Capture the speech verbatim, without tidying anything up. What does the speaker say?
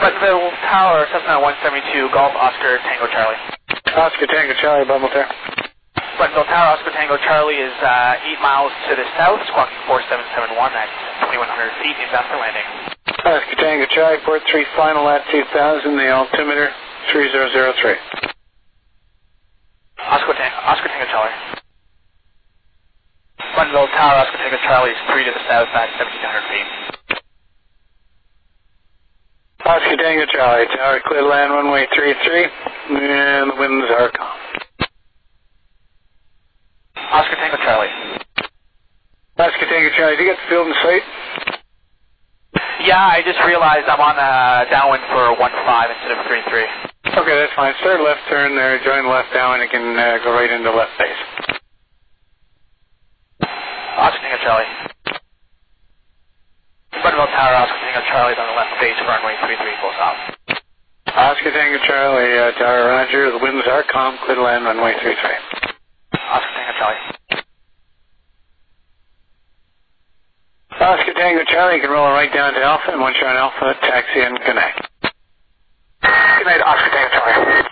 Buttonville Tower, Cessna one seventy-two, Golf Oscar Tango Charlie. Oscar Tango Charlie, Buttonville Tower. Buttonville Tower, Oscar Tango Charlie is uh, eight miles to the south, squawking four seven seven one at twenty-one hundred feet, inbound for landing. Oscar Tango Charlie, port three final at two thousand, the altimeter three zero zero three. Oscar Tango, Oscar Tango Charlie. Buttonville Tower, Oscar Tango Charlie is three to the south at seventeen hundred feet. Oscar Tango Charlie, tower clear to land runway three three, and the winds are calm. Oscar Tango Charlie. Oscar Tango Charlie, did you get the field in sight? Yeah, I just realized I'm on a downwind for one five instead of three three. Okay, that's fine. Start left turn there, join the left downwind, and can uh, go right into left base. Oscar Tango Charlie. Buttonville Tower, Oscar Tango Charlie is on the left base for runway three three, full stop. Oscar Tango Charlie, uh, tower Roger, the winds are calm, clear to land runway three three. Oscar Tango Charlie. Oscar Tango Charlie, you can roll right down to Alpha, and once you're on Alpha, taxi and connect. Good night, Oscar Tango Charlie.